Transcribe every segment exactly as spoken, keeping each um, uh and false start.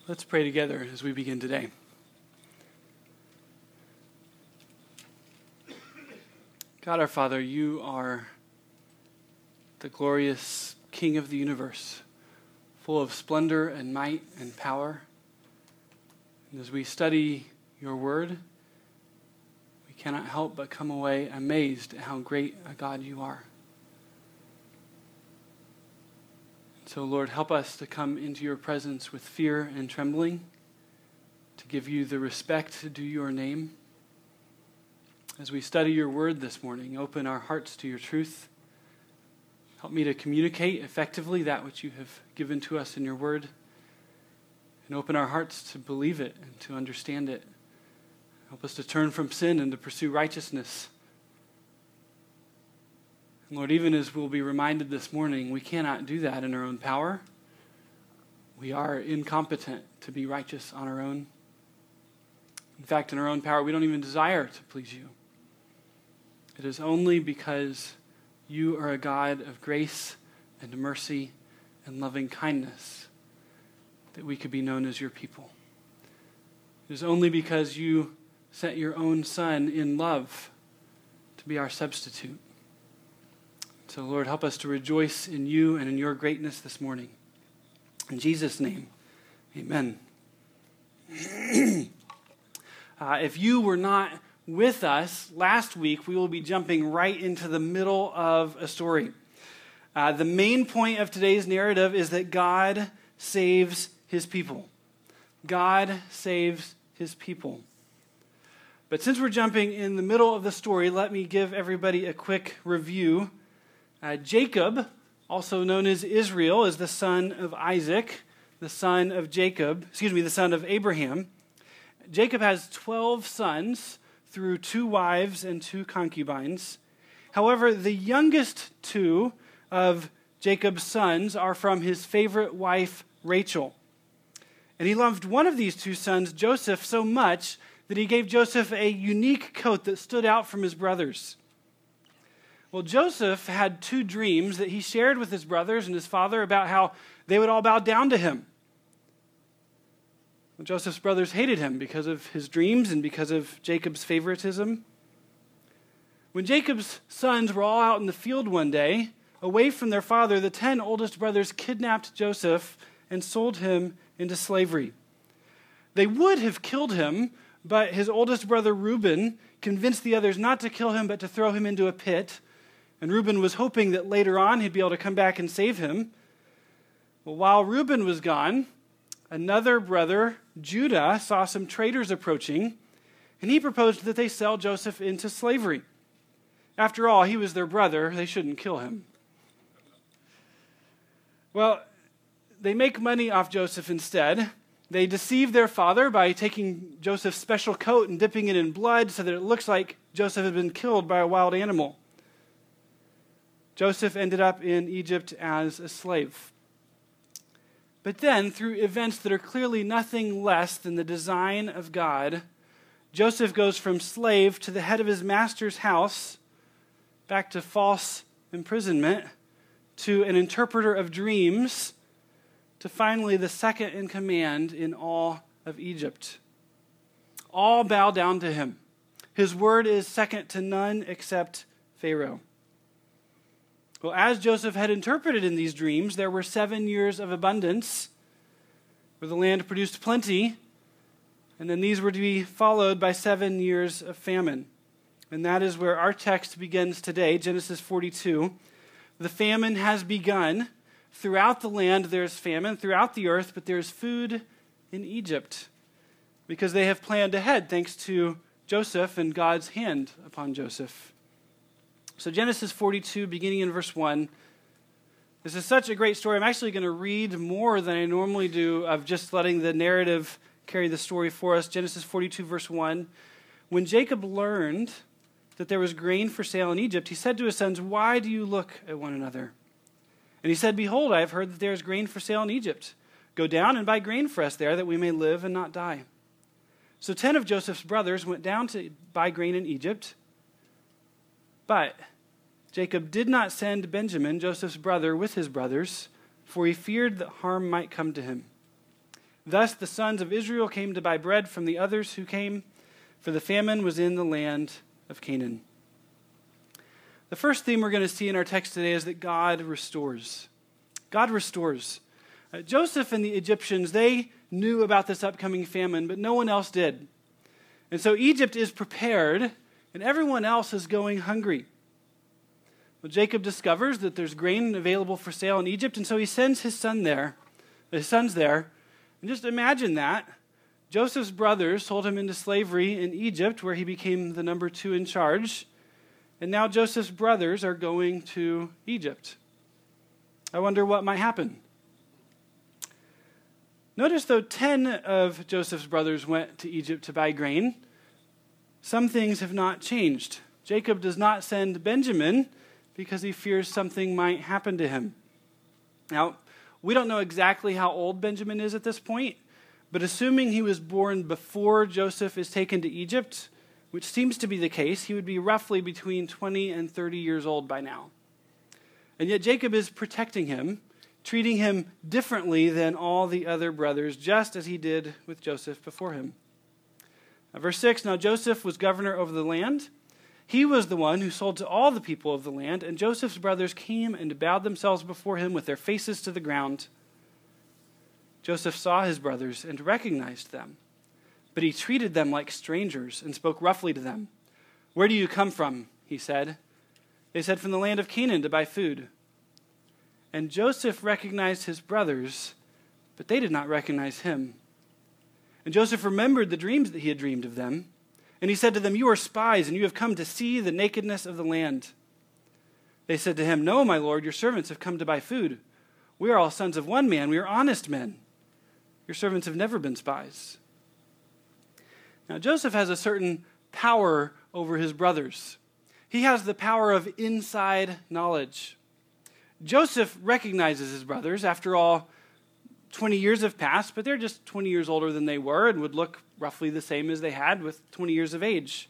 Let's pray together as we begin today. God our Father, you are the glorious King of the universe, full of splendor and might and power. And as we study your word, we cannot help but come away amazed at how great a God you are. So, Lord, help us to come into your presence with fear and trembling, to give you the respect due your name. As we study your word this morning, open our hearts to your truth. Help me to communicate effectively that which you have given to us in your word, and open our hearts to believe it and to understand it. Help us to turn from sin and to pursue righteousness. And Lord, even as we'll be reminded this morning, we cannot do that in our own power. We are incompetent to be righteous on our own. In fact, in our own power, we don't even desire to please you. It is only because you are a God of grace and mercy and loving kindness that we could be known as your people. It is only because you sent your own Son in love to be our substitute. So, Lord, help us to rejoice in you and in your greatness this morning. In Jesus' name, amen. uh, if you were not with us last week, we will be jumping right into the middle of a story. Uh, the main point of today's narrative is that God saves his people. God saves his people. But since we're jumping in the middle of the story, let me give everybody a quick review. Uh, Jacob, also known as Israel, is the son of Isaac, the son of Jacob, excuse me, the son of Abraham. Jacob has twelve sons through two wives and two concubines. However, the youngest two of Jacob's sons are from his favorite wife, Rachel. And he loved one of these two sons, Joseph, so much that he gave Joseph a unique coat that stood out from his brothers. Well, Joseph had two dreams that he shared with his brothers and his father about how they would all bow down to him. Well, Joseph's brothers hated him because of his dreams and because of Jacob's favoritism. When Jacob's sons were all out in the field one day, away from their father, the ten oldest brothers kidnapped Joseph and sold him into slavery. They would have killed him, but his oldest brother Reuben convinced the others not to kill him, but to throw him into a pit. And Reuben was hoping that later on he'd be able to come back and save him. Well, while Reuben was gone, another brother, Judah, saw some traders approaching, and he proposed that they sell Joseph into slavery. After all, he was their brother. They shouldn't kill him. Well, they make money off Joseph instead. They deceive their father by taking Joseph's special coat and dipping it in blood so that it looks like Joseph had been killed by a wild animal. Joseph ended up in Egypt as a slave. But then, through events that are clearly nothing less than the design of God, Joseph goes from slave to the head of his master's house, back to false imprisonment, to an interpreter of dreams, to finally the second in command in all of Egypt. All bow down to him. His word is second to none except Pharaoh. Well, as Joseph had interpreted in these dreams, there were seven years of abundance where the land produced plenty, and then these were to be followed by seven years of famine. And that is where our text begins today, Genesis forty-two. The famine has begun. Throughout the land there's famine, throughout the earth, but there's food in Egypt because they have planned ahead thanks to Joseph and God's hand upon Joseph. So Genesis forty-two, beginning in verse one. This is such a great story. I'm actually going to read more than I normally do of just letting the narrative carry the story for us. Genesis forty-two, verse one. When Jacob learned that there was grain for sale in Egypt, he said to his sons, "Why do you look at one another?" And he said, "Behold, I have heard that there is grain for sale in Egypt. Go down and buy grain for us there, that we may live and not die." So ten of Joseph's brothers went down to buy grain in Egypt. But Jacob did not send Benjamin, Joseph's brother, with his brothers, for he feared that harm might come to him. Thus the sons of Israel came to buy bread from the others who came, for the famine was in the land of Canaan. The first theme we're going to see in our text today is that God restores. God restores. Uh, Joseph and the Egyptians, they knew about this upcoming famine, but no one else did. And so Egypt is prepared, and everyone else is going hungry. Well, Jacob discovers that there's grain available for sale in Egypt, and so he sends his son there, his sons there. And just imagine that. Joseph's brothers sold him into slavery in Egypt, where he became the number two in charge. And now Joseph's brothers are going to Egypt. I wonder what might happen. Notice, though, ten of Joseph's brothers went to Egypt to buy grain. Some things have not changed. Jacob does not send Benjamin because he fears something might happen to him. Now, we don't know exactly how old Benjamin is at this point, but assuming he was born before Joseph is taken to Egypt, which seems to be the case, he would be roughly between twenty and thirty years old by now. And yet Jacob is protecting him, treating him differently than all the other brothers, just as he did with Joseph before him. Now, verse six, now Joseph was governor over the land. He was the one who sold to all the people of the land, and Joseph's brothers came and bowed themselves before him with their faces to the ground. Joseph saw his brothers and recognized them, but he treated them like strangers and spoke roughly to them. Where do you come from? He said. They said, from the land of Canaan to buy food. And Joseph recognized his brothers, but they did not recognize him. And Joseph remembered the dreams that he had dreamed of them. And he said to them, you are spies, and you have come to see the nakedness of the land. They said to him, no, my lord, your servants have come to buy food. We are all sons of one man. We are honest men. Your servants have never been spies. Now, Joseph has a certain power over his brothers. He has the power of inside knowledge. Joseph recognizes his brothers. After all, twenty years have passed, but they're just twenty years older than they were and would look roughly the same as they had with twenty years of age.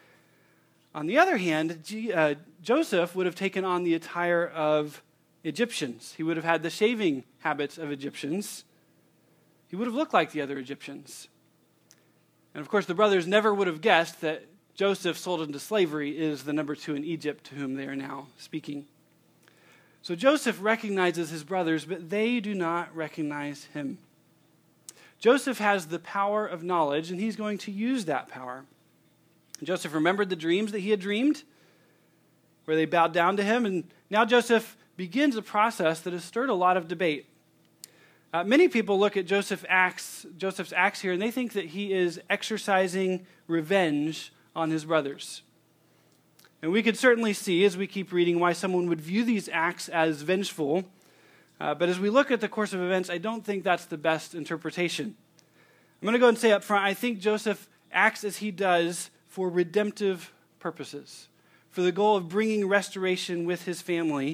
On the other hand, G- uh, Joseph would have taken on the attire of Egyptians. He would have had the shaving habits of Egyptians. He would have looked like the other Egyptians. And of course, the brothers never would have guessed that Joseph, sold into slavery, is the number two in Egypt to whom they are now speaking. So Joseph recognizes his brothers, but they do not recognize him. Joseph has the power of knowledge, and he's going to use that power. Joseph remembered the dreams that he had dreamed, where they bowed down to him, and now Joseph begins a process that has stirred a lot of debate. Uh, many people look at Joseph acts, Joseph's acts here, and they think that he is exercising revenge on his brothers. And we could certainly see, as we keep reading, why someone would view these acts as vengeful. Uh, but as we look at the course of events, I don't think that's the best interpretation. I'm going to go and say up front, I think Joseph acts as he does for redemptive purposes, for the goal of bringing restoration with his family.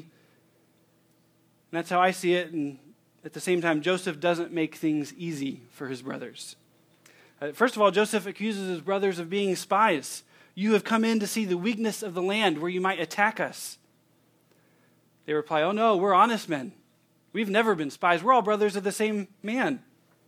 And that's how I see it. And at the same time, Joseph doesn't make things easy for his brothers. Uh, first of all, Joseph accuses his brothers of being spies. You have come in to see the weakness of the land where you might attack us. They reply, oh no, we're honest men. We've never been spies. We're all brothers of the same man.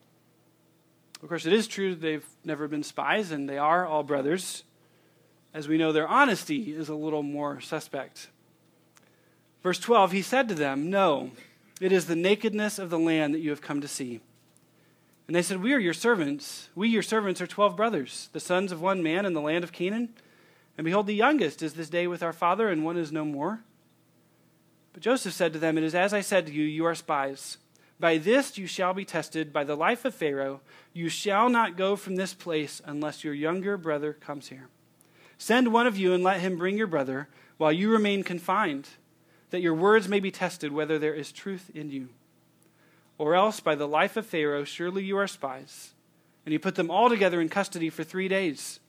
Of course, it is true they've never been spies, and they are all brothers. As we know, their honesty is a little more suspect. Verse twelve, he said to them, no, it is the nakedness of the land that you have come to see. And they said, we are your servants. We, your servants, are twelve brothers, the sons of one man in the land of Canaan. And behold, the youngest is this day with our father, and one is no more. But Joseph said to them, it is as I said to you, you are spies. By this you shall be tested, by the life of Pharaoh. You shall not go from this place unless your younger brother comes here. Send one of you and let him bring your brother, while you remain confined, that your words may be tested whether there is truth in you. Or else, by the life of Pharaoh, surely you are spies. And he put them all together in custody for three days.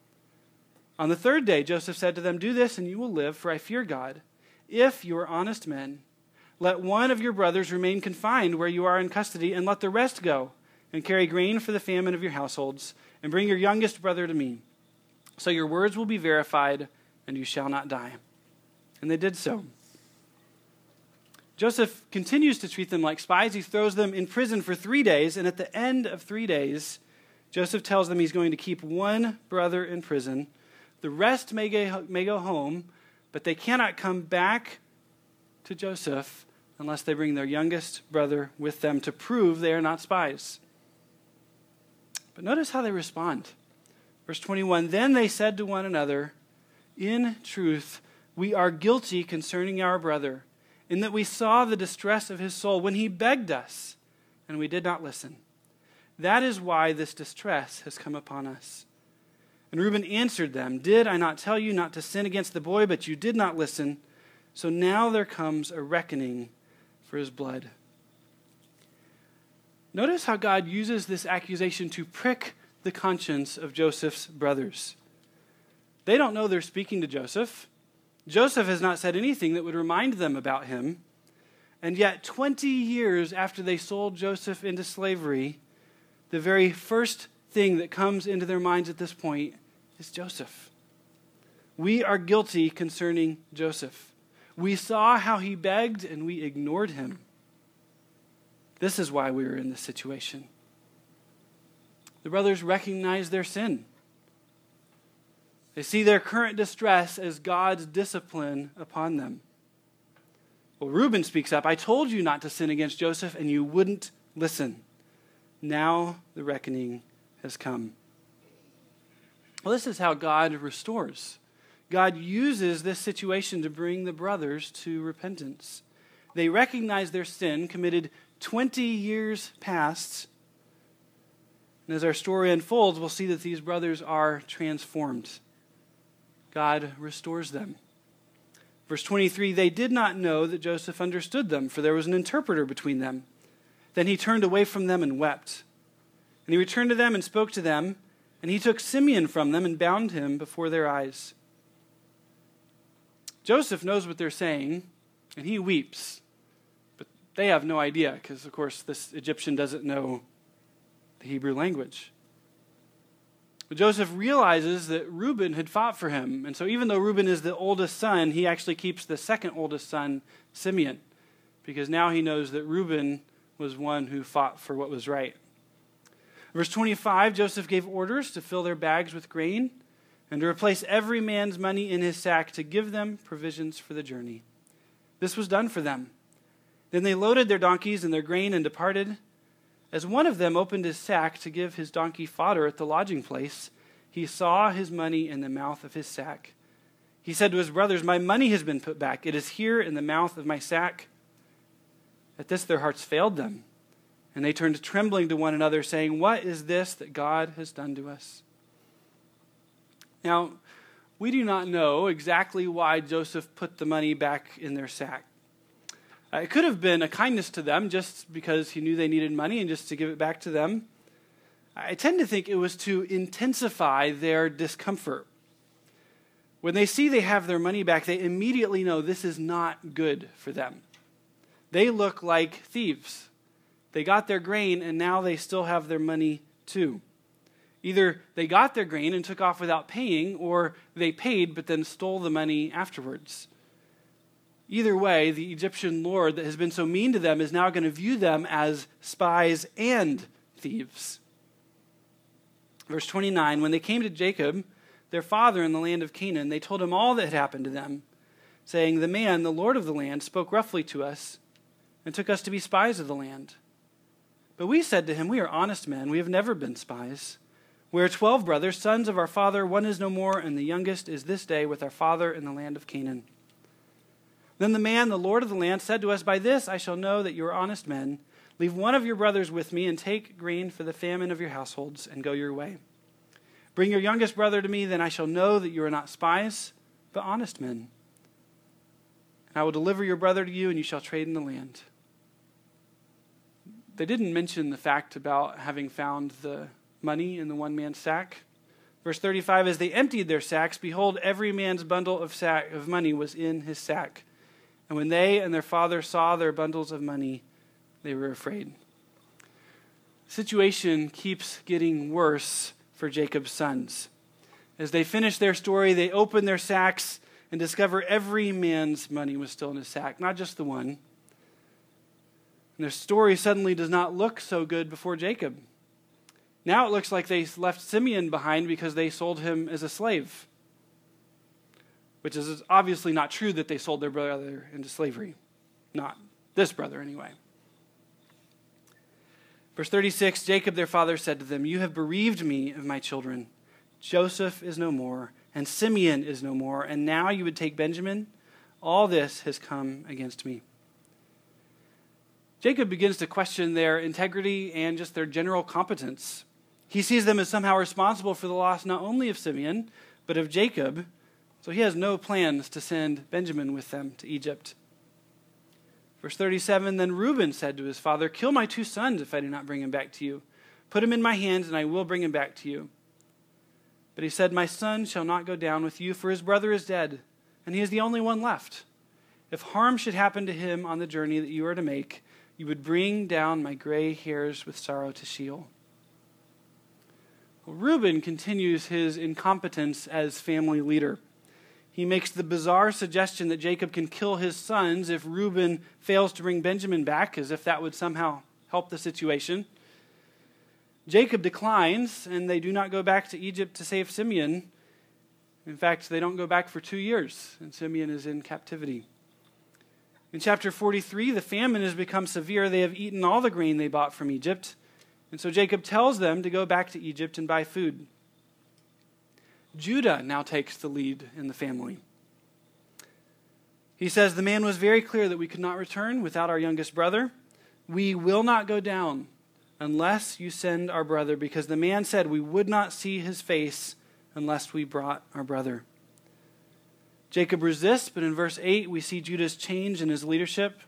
On the third day, Joseph said to them, do this and you will live, for I fear God. If you are honest men, let one of your brothers remain confined where you are in custody, and let the rest go, and carry grain for the famine of your households, and bring your youngest brother to me. So your words will be verified, and you shall not die. And they did so. Joseph continues to treat them like spies. He throws them in prison for three days, and at the end of three days, Joseph tells them he's going to keep one brother in prison. The rest may go, may go home, but they cannot come back to Joseph unless they bring their youngest brother with them to prove they are not spies. But notice how they respond. Verse twenty-one, then they said to one another, in truth, we are guilty concerning our brother, in that we saw the distress of his soul when he begged us, and we did not listen. That is why this distress has come upon us. And Reuben answered them, did I not tell you not to sin against the boy, but you did not listen? So now there comes a reckoning for his blood. Notice how God uses this accusation to prick the conscience of Joseph's brothers. They don't know they're speaking to Joseph. Joseph has not said anything that would remind them about him. And yet, twenty years after they sold Joseph into slavery, the very first thing that comes into their minds at this point is Joseph. We are guilty concerning Joseph. We saw how he begged and we ignored him. This is why we were in this situation. The brothers recognize their sin. They see their current distress as God's discipline upon them. Well, Reuben speaks up, I told you not to sin against Joseph and you wouldn't listen. Now the reckoning has come. Well, this is how God restores. God uses this situation to bring the brothers to repentance. They recognize their sin committed twenty years past. And as our story unfolds, we'll see that these brothers are transformed. God restores them. Verse twenty-three, they did not know that Joseph understood them, for there was an interpreter between them. Then he turned away from them and wept. And he returned to them and spoke to them, and he took Simeon from them and bound him before their eyes. Joseph knows what they're saying, and he weeps. But they have no idea, because, of course, this Egyptian doesn't know the Hebrew language. But Joseph realizes that Reuben had fought for him. And so even though Reuben is the oldest son, he actually keeps the second oldest son, Simeon, because now he knows that Reuben was one who fought for what was right. Verse twenty-five, Joseph gave orders to fill their bags with grain and to replace every man's money in his sack to give them provisions for the journey. This was done for them. Then they loaded their donkeys and their grain and departed. As one of them opened his sack to give his donkey fodder at the lodging place, he saw his money in the mouth of his sack. He said to his brothers, my money has been put back. It is here in the mouth of my sack. At this their hearts failed them, and they turned trembling to one another, saying, what is this that God has done to us? Now, we do not know exactly why Joseph put the money back in their sack. Uh, it could have been a kindness to them just because he knew they needed money and just to give it back to them. I tend to think it was to intensify their discomfort. When they see they have their money back, they immediately know this is not good for them. They look like thieves. They got their grain and now they still have their money too. Either they got their grain and took off without paying, or they paid but then stole the money afterwards. Either way, the Egyptian lord that has been so mean to them is now going to view them as spies and thieves. Verse twenty-nine, when they came to Jacob, their father in the land of Canaan, they told him all that had happened to them, saying, the man, the lord of the land, spoke roughly to us and took us to be spies of the land. But we said to him, we are honest men, we have never been spies. We are twelve brothers, sons of our father, one is no more, and the youngest is this day with our father in the land of Canaan. Then the man, the lord of the land, said to us, by this I shall know that you are honest men. Leave one of your brothers with me and take grain for the famine of your households and go your way. Bring your youngest brother to me, then I shall know that you are not spies, but honest men. And I will deliver your brother to you, and you shall trade in the land. They didn't mention the fact about having found the money in the one man's sack. Verse thirty-five, as they emptied their sacks, behold, every man's bundle of sack of money was in his sack. And when they and their father saw their bundles of money, they were afraid. The situation keeps getting worse for Jacob's sons. As they finish their story, they open their sacks and discover every man's money was still in his sack, not just the one. And their story suddenly does not look so good before Jacob. Now it looks like they left Simeon behind because they sold him as a slave, which is obviously not true that they sold their brother into slavery. Not this brother, anyway. Verse thirty-six, Jacob their father said to them, "You have bereaved me of my children. Joseph is no more, and Simeon is no more, and now you would take Benjamin? All this has come against me." Jacob begins to question their integrity and just their general competence. He sees them as somehow responsible for the loss not only of Simeon, but of Jacob, so he has no plans to send Benjamin with them to Egypt. Verse thirty-seven, then Reuben said to his father, "Kill my two sons if I do not bring him back to you. Put him in my hands, and I will bring him back to you." But he said, "My son shall not go down with you, for his brother is dead, and he is the only one left. If harm should happen to him on the journey that you are to make, you would bring down my gray hairs with sorrow to Sheol." Well, Reuben continues his incompetence as family leader. He makes the bizarre suggestion that Jacob can kill his sons if Reuben fails to bring Benjamin back, as if that would somehow help the situation. Jacob declines, and they do not go back to Egypt to save Simeon. In fact, they don't go back for two years, and Simeon is in captivity. In chapter forty-three, the famine has become severe. They have eaten all the grain they bought from Egypt, and so Jacob tells them to go back to Egypt and buy food. Judah now takes the lead in the family. He says, "The man was very clear that we could not return without our youngest brother. We will not go down unless you send our brother, because the man said we would not see his face unless we brought our brother." Jacob resists, but in verse eight we see Judah's change in his leadership.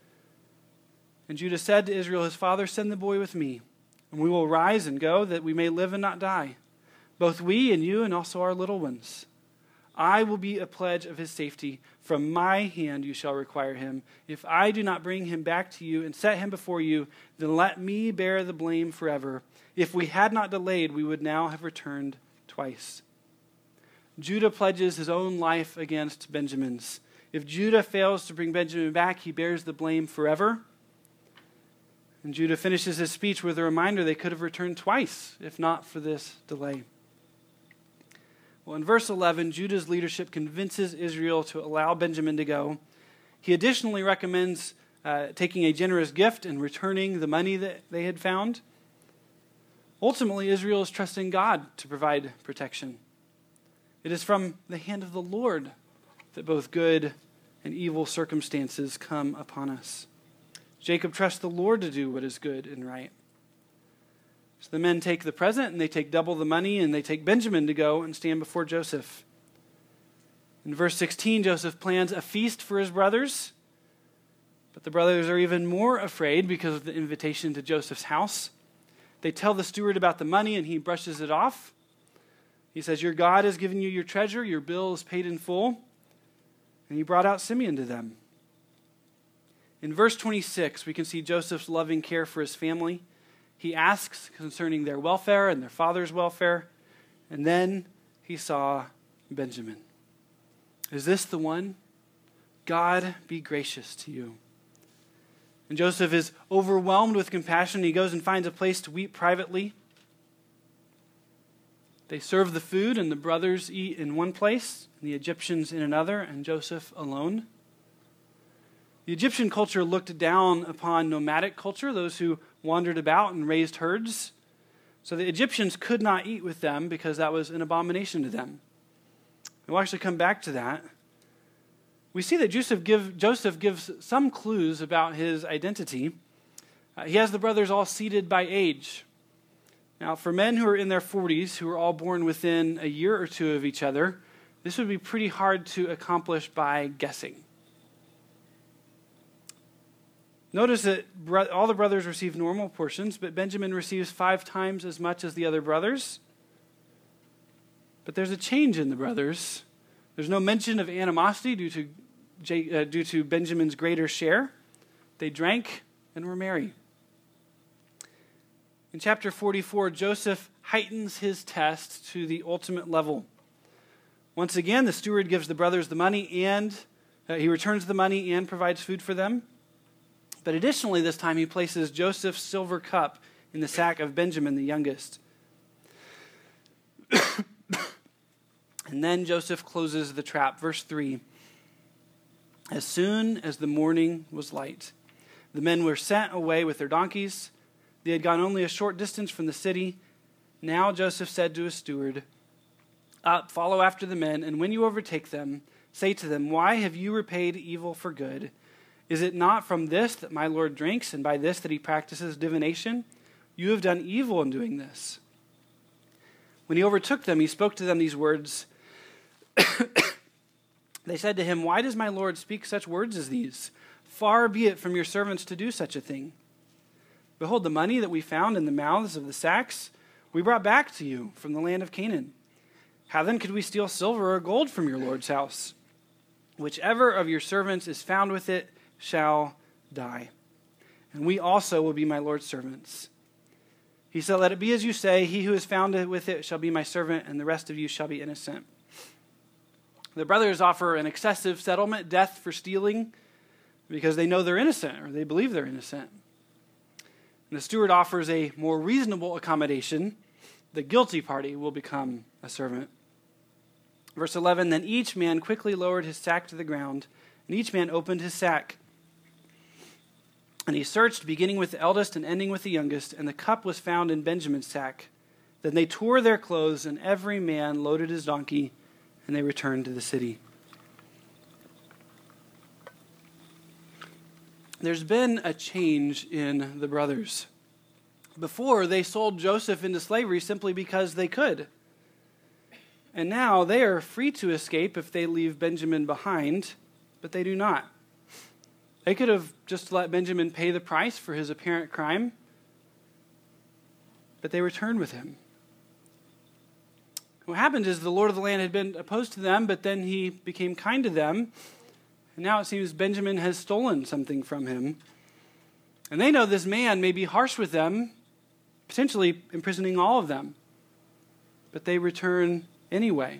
And Judah said to Israel, his father, "Send the boy with me, and we will rise and go, that we may live and not die, both we and you and also our little ones. I will be a pledge of his safety. From my hand you shall require him. If I do not bring him back to you and set him before you, then let me bear the blame forever. If we had not delayed, we would now have returned twice." Judah pledges his own life against Benjamin's. If Judah fails to bring Benjamin back, he bears the blame forever. And Judah finishes his speech with a reminder they could have returned twice, if not for this delay. Well, in verse eleven, Judah's leadership convinces Israel to allow Benjamin to go. He additionally recommends uh, taking a generous gift and returning the money that they had found. Ultimately, Israel is trusting God to provide protection. It is from the hand of the Lord that both good and evil circumstances come upon us. Jacob trusts the Lord to do what is good and right. So the men take the present, and they take double the money, and they take Benjamin to go and stand before Joseph. In verse sixteen, Joseph plans a feast for his brothers, but the brothers are even more afraid because of the invitation to Joseph's house. They tell the steward about the money, and he brushes it off. He says, "Your God has given you your treasure, your bill is paid in full." And he brought out Simeon to them. In verse twenty-six, we can see Joseph's loving care for his family. He asks concerning their welfare and their father's welfare. And then he saw Benjamin. "Is this the one? God be gracious to you." And Joseph is overwhelmed with compassion. He goes and finds a place to weep privately. They serve the food, and the brothers eat in one place, and the Egyptians in another, and Joseph alone. The Egyptian culture looked down upon nomadic culture, those who wandered about and raised herds. So the Egyptians could not eat with them because that was an abomination to them. We'll actually come back to that. We see that Joseph, give, Joseph gives some clues about his identity. Uh, he has the brothers all seated by age. Now, for men who are in their forties, who are all born within a year or two of each other, this would be pretty hard to accomplish by guessing. Notice that all the brothers receive normal portions, but Benjamin receives five times as much as the other brothers. But there's a change in the brothers. There's no mention of animosity due to, J, uh, due to Benjamin's greater share. They drank and were merry. In chapter forty-four, Joseph heightens his test to the ultimate level. Once again, the steward gives the brothers the money, and uh, he returns the money and provides food for them. But additionally, this time he places Joseph's silver cup in the sack of Benjamin, the youngest. And then Joseph closes the trap. Verse three. As soon as the morning was light, the men were sent away with their donkeys. They had gone only a short distance from the city. Now Joseph said to his steward, "Up, follow after the men, and when you overtake them, say to them, 'Why have you repaid evil for good? Is it not from this that my Lord drinks, and by this that he practices divination? You have done evil in doing this.' When he overtook them, he spoke to them these words. They said to him, 'Why does my Lord speak such words as these? Far be it from your servants to do such a thing. Behold, the money that we found in the mouths of the sacks we brought back to you from the land of Canaan. How then could we steal silver or gold from your Lord's house? Whichever of your servants is found with it shall die, and we also will be my Lord's servants.' He said, 'Let it be as you say. He who is found with it shall be my servant, and the rest of you shall be innocent.' The brothers offer an excessive settlement, death for stealing, because they know they're innocent, or they believe they're innocent. And the steward offers a more reasonable accommodation. The guilty party will become a servant. Verse eleven, then each man quickly lowered his sack to the ground, and each man opened his sack. And he searched, beginning with the eldest and ending with the youngest, and the cup was found in Benjamin's sack. Then they tore their clothes, and every man loaded his donkey, and they returned to the city. There's been a change in the brothers. Before, they sold Joseph into slavery simply because they could. And now they are free to escape if they leave Benjamin behind, but they do not. They could have just let Benjamin pay the price for his apparent crime, but they returned with him. What happened is the Lord of the land had been opposed to them, but then he became kind to them. And now it seems Benjamin has stolen something from him. And they know this man may be harsh with them, potentially imprisoning all of them. But they return anyway.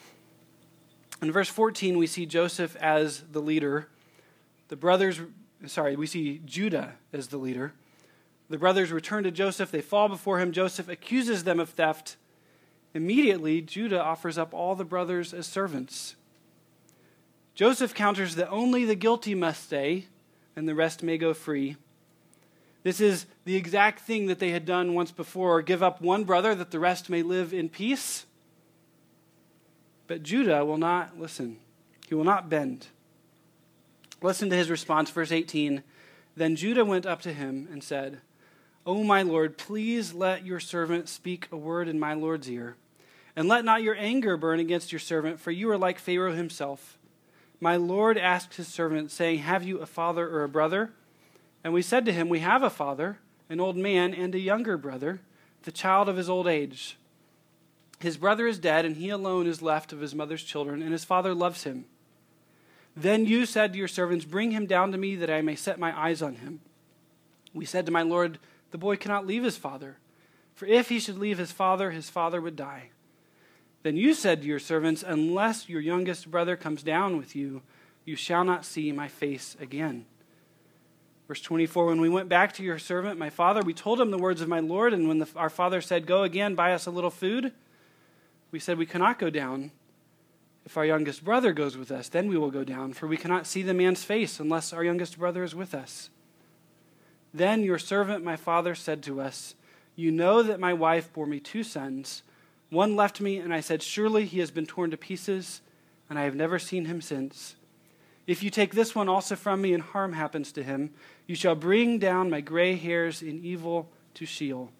In verse fourteen, we see Joseph as the leader. The brothers, sorry, we see Judah as the leader. The brothers return to Joseph. They fall before him. Joseph accuses them of theft. Immediately, Judah offers up all the brothers as servants. Joseph counters that only the guilty must stay, and the rest may go free. This is the exact thing that they had done once before, give up one brother that the rest may live in peace. But Judah will not listen. He will not bend. Listen to his response, verse eighteen. Then Judah went up to him and said, O my Lord, please let your servant speak a word in my Lord's ear, and let not your anger burn against your servant, for you are like Pharaoh himself. My Lord asked his servant, saying, have you a father or a brother? And we said to him, we have a father, an old man, and a younger brother, the child of his old age. His brother is dead, and he alone is left of his mother's children, and his father loves him. Then you said to your servants, bring him down to me, that I may set my eyes on him. We said to my Lord, the boy cannot leave his father, for if he should leave his father, his father would die. Then you said to your servants, unless your youngest brother comes down with you, you shall not see my face again. Verse twenty-four, when we went back to your servant, my father, we told him the words of my Lord, and when the, our father said, go again, buy us a little food, we said, we cannot go down. If our youngest brother goes with us, then we will go down, for we cannot see the man's face unless our youngest brother is with us. Then your servant, my father, said to us, you know that my wife bore me two sons. One left me, and I said, surely he has been torn to pieces, and I have never seen him since. If you take this one also from me, and harm happens to him, you shall bring down my gray hairs in evil to Sheol.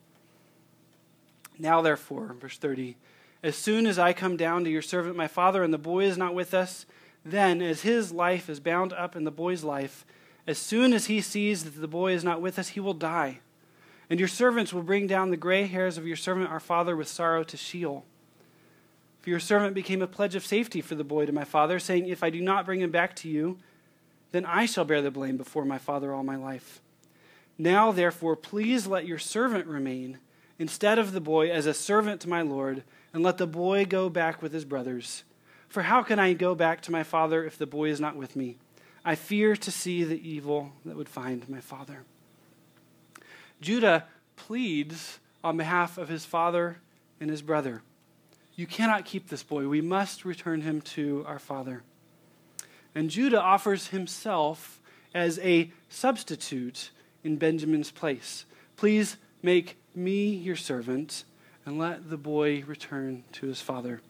Now therefore, verse thirty, as soon as I come down to your servant my father, and the boy is not with us, then as his life is bound up in the boy's life, as soon as he sees that the boy is not with us, he will die. And your servants will bring down the gray hairs of your servant our father with sorrow to Sheol. For your servant became a pledge of safety for the boy to my father, saying, if I do not bring him back to you, then I shall bear the blame before my father all my life. Now, therefore, please let your servant remain instead of the boy as a servant to my Lord, and let the boy go back with his brothers. For how can I go back to my father if the boy is not with me? I fear to see the evil that would find my father." Judah pleads on behalf of his father and his brother. "You cannot keep this boy. We must return him to our father." And Judah offers himself as a substitute in Benjamin's place. "Please make me your servant and let the boy return to his father."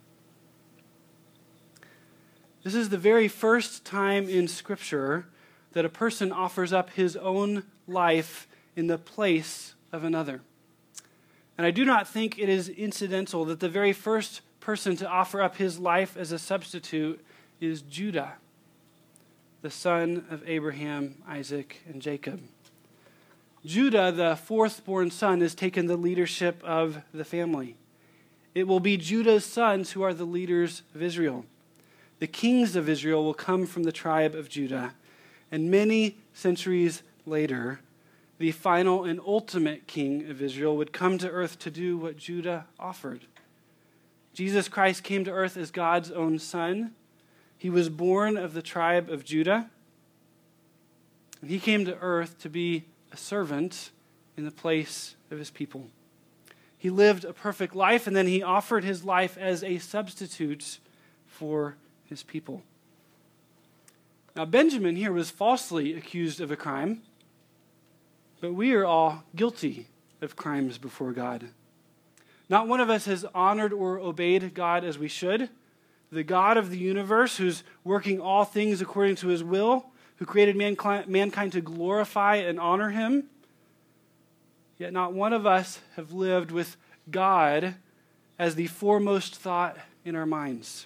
This is the very first time in Scripture that a person offers up his own life in the place of another. And I do not think it is incidental that the very first person to offer up his life as a substitute is Judah, the son of Abraham, Isaac, and Jacob. Judah, the fourth-born son, has taken the leadership of the family. It will be Judah's sons who are the leaders of Israel. The kings of Israel will come from the tribe of Judah, and many centuries later, the final and ultimate king of Israel would come to earth to do what Judah offered. Jesus Christ came to earth as God's own son. He was born of the tribe of Judah, and he came to earth to be a servant in the place of his people. He lived a perfect life, and then he offered his life as a substitute for his people. Now, Benjamin here was falsely accused of a crime, but we are all guilty of crimes before God. Not one of us has honored or obeyed God as we should. The God of the universe, who's working all things according to his will, who created mankind to glorify and honor him. Yet not one of us have lived with God as the foremost thought in our minds.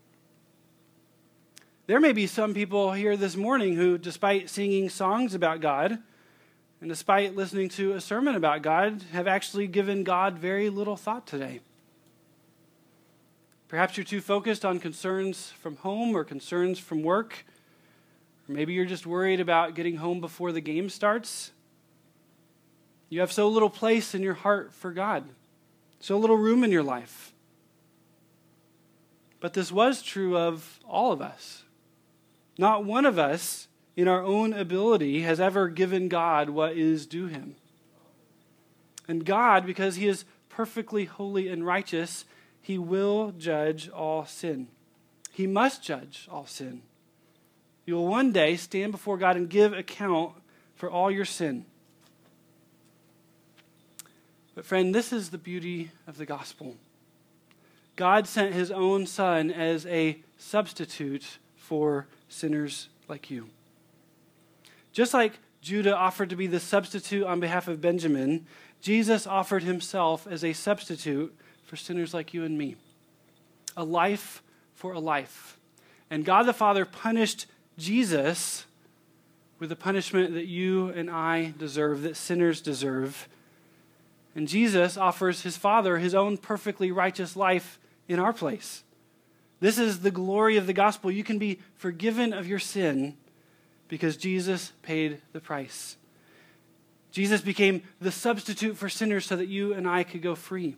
There may be some people here this morning who, despite singing songs about God, and despite listening to a sermon about God, have actually given God very little thought today. Perhaps you're too focused on concerns from home or concerns from work. Or maybe you're just worried about getting home before the game starts. You have so little place in your heart for God, so little room in your life. But this was true of all of us. Not one of us, in our own ability, has ever given God what is due him. And God, because he is perfectly holy and righteous, he will judge all sin. He must judge all sin. You will one day stand before God and give account for all your sin. But friend, this is the beauty of the gospel. God sent his own son as a substitute for sinners like you. Just like Judah offered to be the substitute on behalf of Benjamin, Jesus offered himself as a substitute for sinners like you and me. A life for a life. And God the Father punished Jesus with the punishment that you and I deserve, that sinners deserve. And Jesus offers his Father his own perfectly righteous life in our place. This is the glory of the gospel. You can be forgiven of your sin because Jesus paid the price. Jesus became the substitute for sinners so that you and I could go free.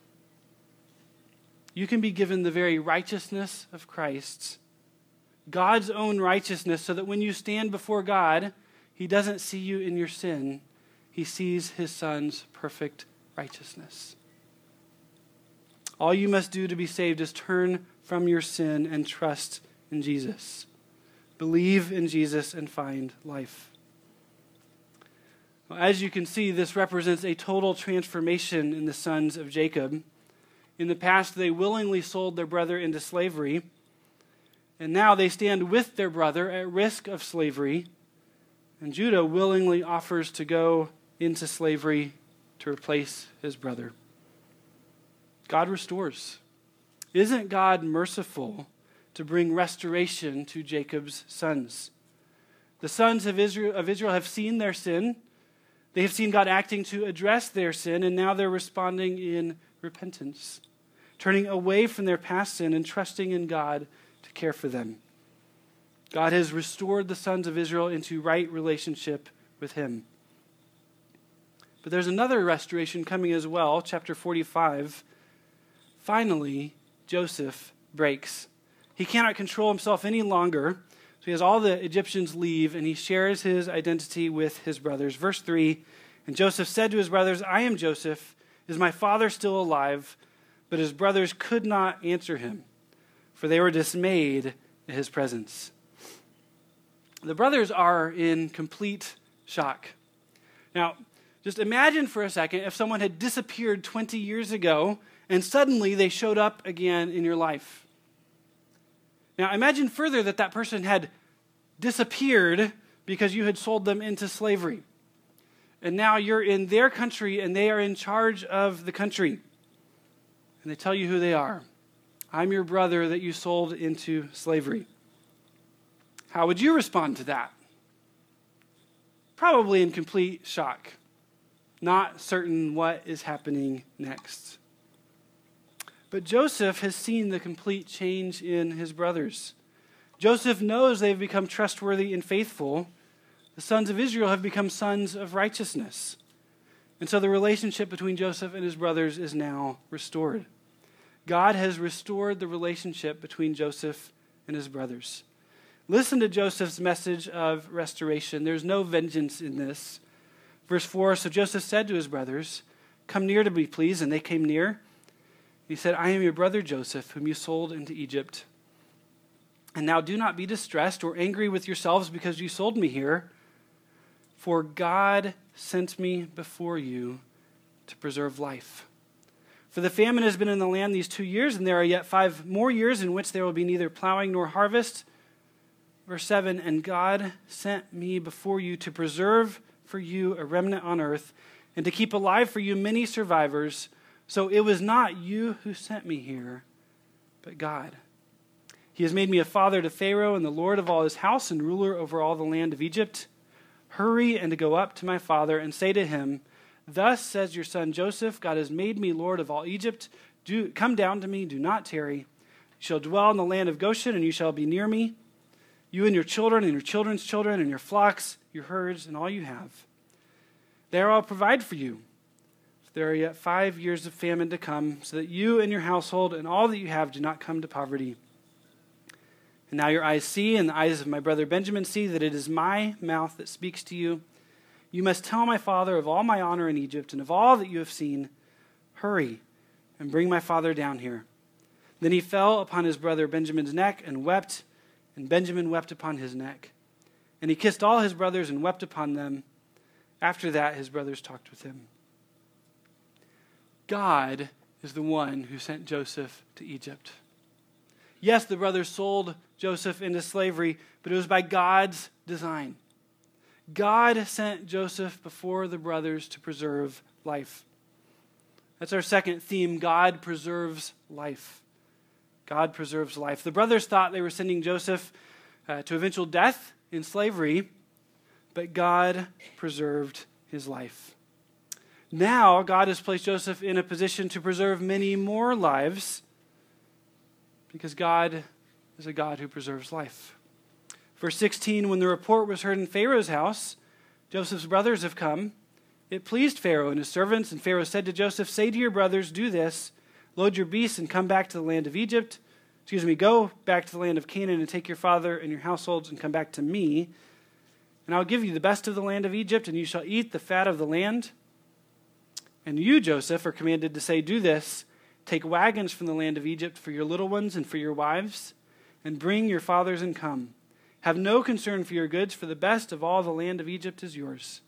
You can be given the very righteousness of Christ, God's own righteousness, so that when you stand before God, he doesn't see you in your sin. He sees his Son's perfect righteousness. All you must do to be saved is turn from your sin and trust in Jesus. Believe in Jesus and find life. Well, as you can see, this represents a total transformation in the sons of Jacob. In the past, they willingly sold their brother into slavery, and now they stand with their brother at risk of slavery, and Judah willingly offers to go into slavery to replace his brother. God restores. Isn't God merciful to bring restoration to Jacob's sons? The sons of Israel, of Israel have seen their sin. They have seen God acting to address their sin, and now they're responding in repentance, turning away from their past sin and trusting in God to care for them. God has restored the sons of Israel into right relationship with him. But there's another restoration coming as well, chapter forty-five. Finally, Joseph breaks. He cannot control himself any longer. So he has all the Egyptians leave, and he shares his identity with his brothers. Verse three, and Joseph said to his brothers, I am Joseph. Is my father still alive? But his brothers could not answer him, for they were dismayed at his presence. The brothers are in complete shock. Now, just imagine for a second if someone had disappeared twenty years ago and suddenly they showed up again in your life. Now, imagine further that that person had disappeared because you had sold them into slavery. And now you're in their country and they are in charge of the country. And they tell you who they are. I'm your brother that you sold into slavery. How would you respond to that? Probably in complete shock. Not certain what is happening next. But Joseph has seen the complete change in his brothers. Joseph knows they've become trustworthy and faithful. The sons of Israel have become sons of righteousness. And so the relationship between Joseph and his brothers is now restored. God has restored the relationship between Joseph and his brothers. Listen to Joseph's message of restoration. There's no vengeance in this. Verse four, so Joseph said to his brothers, come near to me, please. And they came near. He said, I am your brother Joseph, whom you sold into Egypt. And now do not be distressed or angry with yourselves because you sold me here. For God sent me before you to preserve life. For the famine has been in the land these two years, and there are yet five more years in which there will be neither plowing nor harvest. Verse seven, and God sent me before you to preserve for you a remnant on earth, and to keep alive for you many survivors. So it was not you who sent me here, but God. He has made me a father to Pharaoh and the Lord of all his house and ruler over all the land of Egypt. Hurry and to go up to my father and say to him, thus says your son Joseph, God has made me Lord of all Egypt. Do, come down to me, do not tarry. You shall dwell in the land of Goshen, and you shall be near me, you and your children and your children's children and your flocks, your herds, and all you have. There I'll provide for you. There are yet five years of famine to come, so that you and your household and all that you have do not come to poverty. And now your eyes see, and the eyes of my brother Benjamin see, that it is my mouth that speaks to you. You must tell my father of all my honor in Egypt, and of all that you have seen. Hurry, and bring my father down here. Then he fell upon his brother Benjamin's neck and wept, and Benjamin wept upon his neck. And he kissed all his brothers and wept upon them. After that, his brothers talked with him. God is the one who sent Joseph to Egypt. Yes, the brothers sold Joseph into slavery, but it was by God's design. God sent Joseph before the brothers to preserve life. That's our second theme. God preserves life. God preserves life. The brothers thought they were sending Joseph uh, to eventual death in slavery, but God preserved his life. Now, God has placed Joseph in a position to preserve many more lives because God is a God who preserves life. Verse sixteen, when the report was heard in Pharaoh's house, Joseph's brothers have come. It pleased Pharaoh and his servants, and Pharaoh said to Joseph, say to your brothers, do this, load your beasts and come back to the land of Egypt. Excuse me, go back to the land of Canaan and take your father and your households and come back to me. And I'll give you the best of the land of Egypt, and you shall eat the fat of the land. And you, Joseph, are commanded to say, do this, take wagons from the land of Egypt for your little ones and for your wives, and bring your fathers and come. Have no concern for your goods, for the best of all the land of Egypt is yours.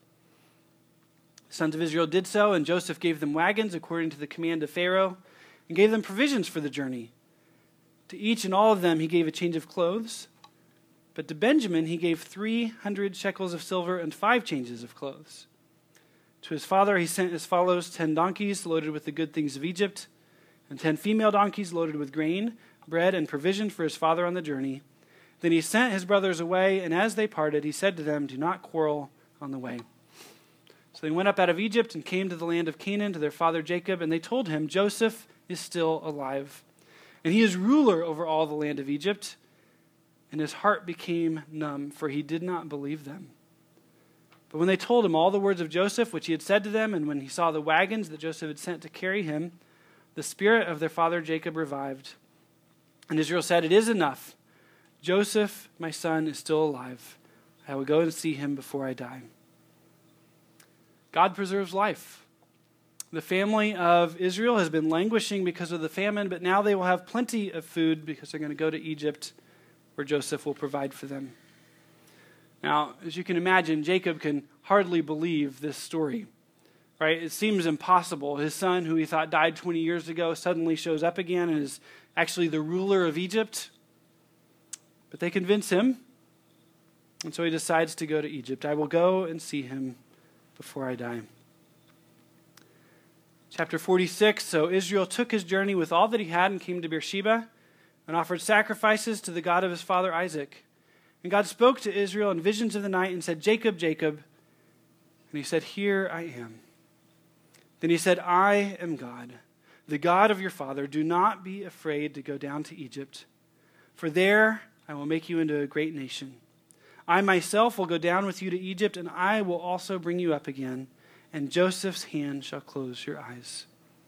The sons of Israel did so, and Joseph gave them wagons according to the command of Pharaoh, and gave them provisions for the journey. To each and all of them he gave a change of clothes, but to Benjamin he gave three hundred shekels of silver and five changes of clothes. To his father he sent as follows, ten donkeys loaded with the good things of Egypt, and ten female donkeys loaded with grain, bread, and provision for his father on the journey. Then he sent his brothers away, and as they parted, he said to them, do not quarrel on the way. So they went up out of Egypt and came to the land of Canaan to their father Jacob, and they told him, Joseph is still alive, and he is ruler over all the land of Egypt. And his heart became numb, for he did not believe them. But when they told him all the words of Joseph, which he had said to them, and when he saw the wagons that Joseph had sent to carry him, the spirit of their father Jacob revived. And Israel said, it is enough. Joseph, my son, is still alive. I will go and see him before I die." God preserves life. The family of Israel has been languishing because of the famine, but now they will have plenty of food because they're going to go to Egypt, where Joseph will provide for them. Now, as you can imagine, Jacob can hardly believe this story, right? It seems impossible. His son, who he thought died twenty years ago, suddenly shows up again and is actually the ruler of Egypt. But they convince him, and so he decides to go to Egypt. "I will go and see him before I die." Chapter forty-six, so Israel took his journey with all that he had and came to Beersheba and offered sacrifices to the God of his father Isaac. And God spoke to Israel in visions of the night and said, "Jacob, Jacob." And he said, "Here I am." Then he said, "I am God, the God of your father. Do not be afraid to go down to Egypt, for there I will make you into a great nation. I myself will go down with you to Egypt, and I will also bring you up again, and Joseph's hand shall close your eyes."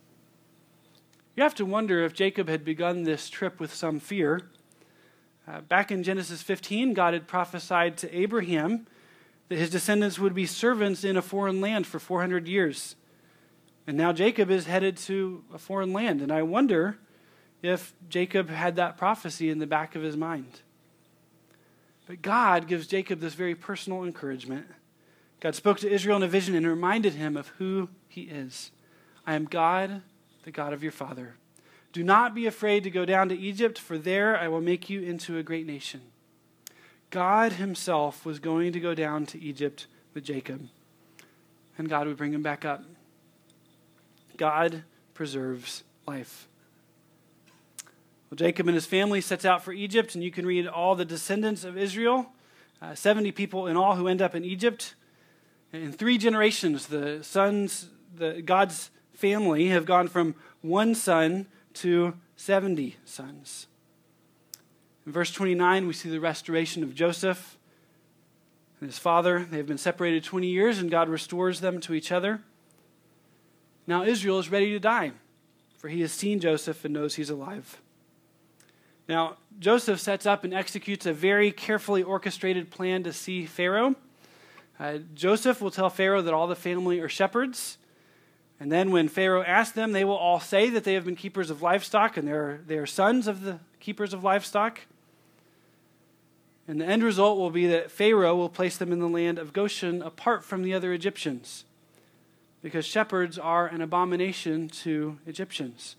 You have to wonder if Jacob had begun this trip with some fear. Uh, back in Genesis fifteen, God had prophesied to Abraham that his descendants would be servants in a foreign land for four hundred years. And now Jacob is headed to a foreign land, and I wonder if Jacob had that prophecy in the back of his mind. But God gives Jacob this very personal encouragement. God spoke to Israel in a vision and reminded him of who he is. "I am God, the God of your father. Do not be afraid to go down to Egypt, for there I will make you into a great nation." God himself was going to go down to Egypt with Jacob, and God would bring him back up. God preserves life. Well, Jacob and his family sets out for Egypt, and you can read all the descendants of Israel, uh, seventy people in all who end up in Egypt. In three generations, the sons, the God's family have gone from one son to seventy sons. In verse twenty-nine, we see the restoration of Joseph and his father. They have been separated twenty years, and God restores them to each other. Now Israel is ready to die, for he has seen Joseph and knows he's alive. Now, Joseph sets up and executes a very carefully orchestrated plan to see Pharaoh. Uh, Joseph will tell Pharaoh that all the family are shepherds. And then when Pharaoh asks them, they will all say that they have been keepers of livestock and they're, they are sons of the keepers of livestock. And the end result will be that Pharaoh will place them in the land of Goshen apart from the other Egyptians, because shepherds are an abomination to Egyptians.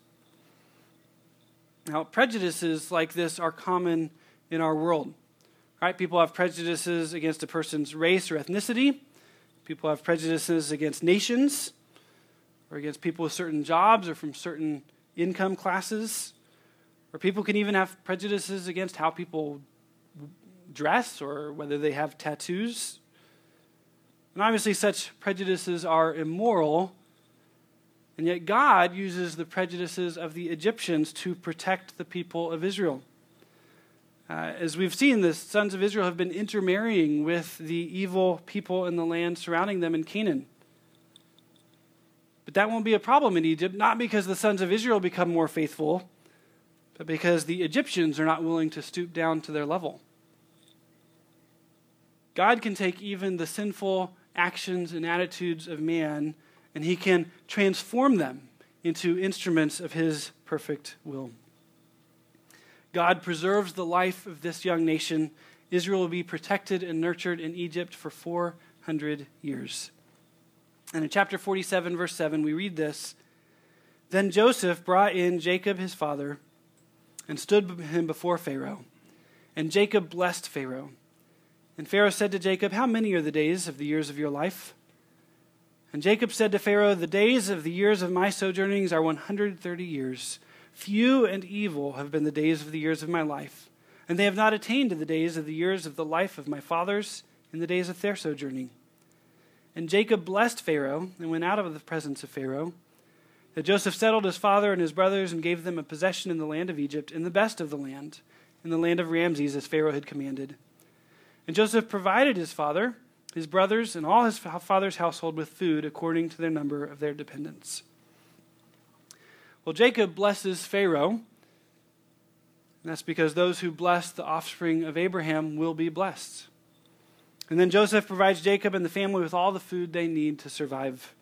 Now, prejudices like this are common in our world, right? People have prejudices against a person's race or ethnicity. People have prejudices against nations or against people with certain jobs or from certain income classes. Or people can even have prejudices against how people dress or whether they have tattoos. And obviously such prejudices are immoral. And yet God uses the prejudices of the Egyptians to protect the people of Israel. Uh, as we've seen, the sons of Israel have been intermarrying with the evil people in the land surrounding them in Canaan. But that won't be a problem in Egypt, not because the sons of Israel become more faithful, but because the Egyptians are not willing to stoop down to their level. God can take even the sinful actions and attitudes of man, and he can transform them into instruments of his perfect will. God preserves the life of this young nation. Israel will be protected and nurtured in Egypt for four hundred years. And in chapter forty-seven, verse seven, we read this: "Then Joseph brought in Jacob his father and stood him before Pharaoh. And Jacob blessed Pharaoh. And Pharaoh said to Jacob, 'How many are the days of the years of your life?' And Jacob said to Pharaoh, 'The days of the years of my sojournings are one hundred thirty years. Few and evil have been the days of the years of my life, and they have not attained to the days of the years of the life of my fathers in the days of their sojourning.' And Jacob blessed Pharaoh and went out of the presence of Pharaoh. That Joseph settled his father and his brothers and gave them a possession in the land of Egypt, in the best of the land, in the land of Ramses, as Pharaoh had commanded. And Joseph provided his father, his brothers, and all his father's household with food according to their number of their dependents." Well, Jacob blesses Pharaoh. And that's because those who bless the offspring of Abraham will be blessed. And then Joseph provides Jacob and the family with all the food they need to survive.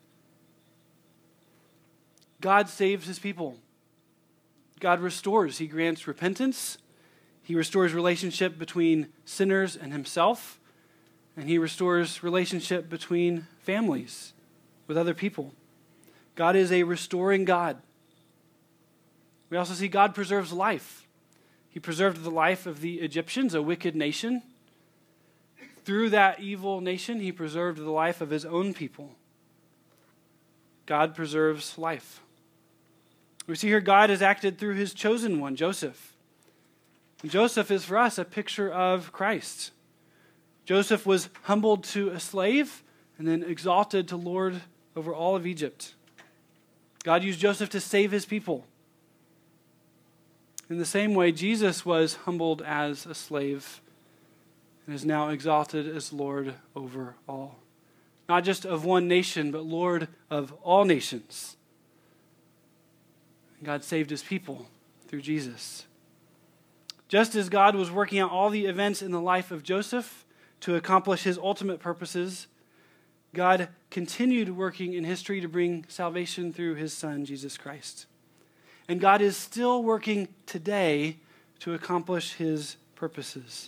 God saves his people. God restores. He grants repentance. He restores relationship between sinners and himself. And he restores relationship between families with other people. God is a restoring God. We also see God preserves life. He preserved the life of the Egyptians, a wicked nation. Through that evil nation, he preserved the life of his own people. God preserves life. We see here God has acted through his chosen one, Joseph. And Joseph is for us a picture of Christ. Joseph was humbled to a slave and then exalted to Lord over all of Egypt. God used Joseph to save his people. In the same way, Jesus was humbled as a slave and is now exalted as Lord over all. Not just of one nation, but Lord of all nations. God saved his people through Jesus. Just as God was working out all the events in the life of Joseph to accomplish his ultimate purposes, God continued working in history to bring salvation through his Son, Jesus Christ. And God is still working today to accomplish his purposes.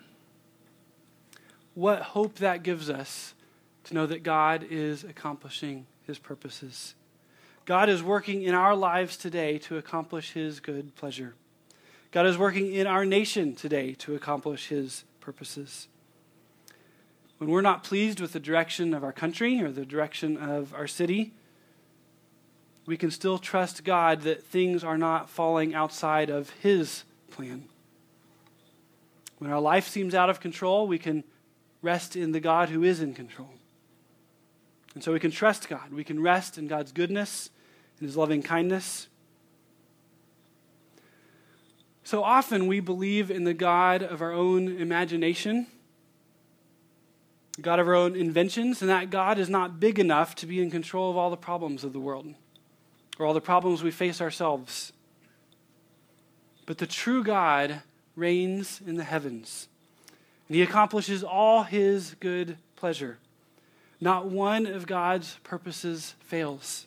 What hope that gives us to know that God is accomplishing his purposes. God is working in our lives today to accomplish his good pleasure. God is working in our nation today to accomplish his purposes. When we're not pleased with the direction of our country or the direction of our city, we can still trust God that things are not falling outside of his plan. When our life seems out of control, we can rest in the God who is in control. And so we can trust God. We can rest in God's goodness and his loving kindness. So often we believe in the God of our own imagination, the God of our own inventions, and that God is not big enough to be in control of all the problems of the world or all the problems we face ourselves. But the true God reigns in the heavens, and he accomplishes all his good pleasure. Not one of God's purposes fails.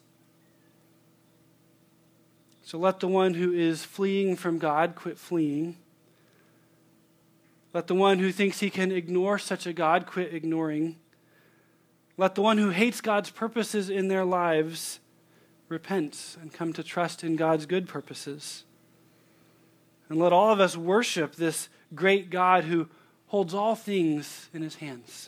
So let the one who is fleeing from God quit fleeing. Let the one who thinks he can ignore such a God quit ignoring. Let the one who hates God's purposes in their lives repent and come to trust in God's good purposes. And let all of us worship this great God who holds all things in his hands.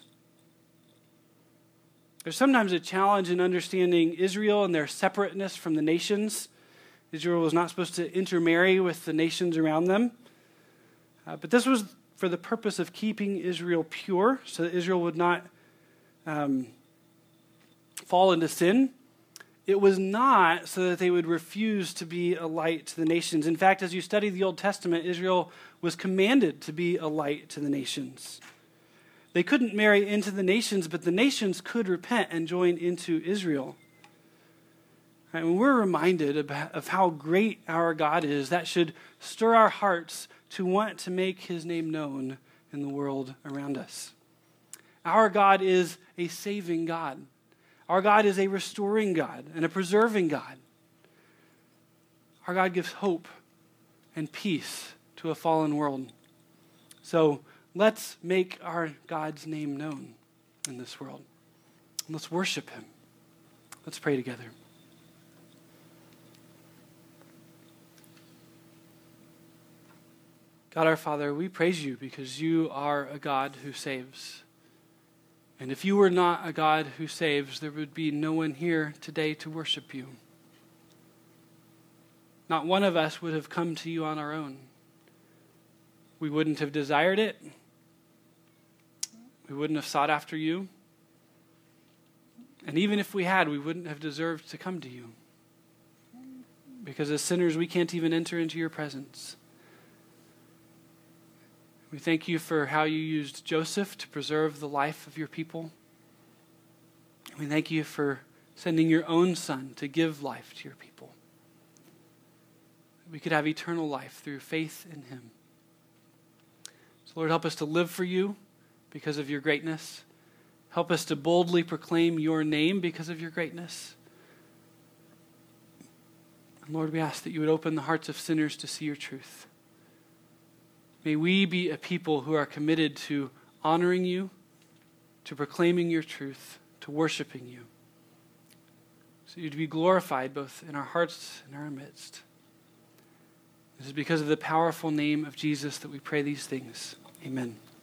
There's sometimes a challenge in understanding Israel and their separateness from the nations. Israel was not supposed to intermarry with the nations around them. Uh, but this was for the purpose of keeping Israel pure, so that Israel would not um, fall into sin. It was not so that they would refuse to be a light to the nations. In fact, as you study the Old Testament, Israel was commanded to be a light to the nations. They couldn't marry into the nations, but the nations could repent and join into Israel. And when we're reminded about, of how great our God is, that should stir our hearts to want to make his name known in the world around us. Our God is a saving God. Our God is a restoring God and a preserving God. Our God gives hope and peace to a fallen world. So let's make our God's name known in this world. Let's worship him. Let's pray together. God our Father, we praise you because you are a God who saves. And if you were not a God who saves, there would be no one here today to worship you. Not one of us would have come to you on our own. We wouldn't have desired it. We wouldn't have sought after you. And even if we had, we wouldn't have deserved to come to you. Because as sinners, we can't even enter into your presence. We thank you for how you used Joseph to preserve the life of your people. We thank you for sending your own son to give life to your people. we could have eternal life through faith in him. So Lord, help us to live for you because of your greatness. Help us to boldly proclaim your name because of your greatness. And Lord, we ask that you would open the hearts of sinners to see your truth. May we be a people who are committed to honoring you, to proclaiming your truth, to worshiping you, so you'd be glorified both in our hearts and our midst. It is because of the powerful name of Jesus that we pray these things. Amen.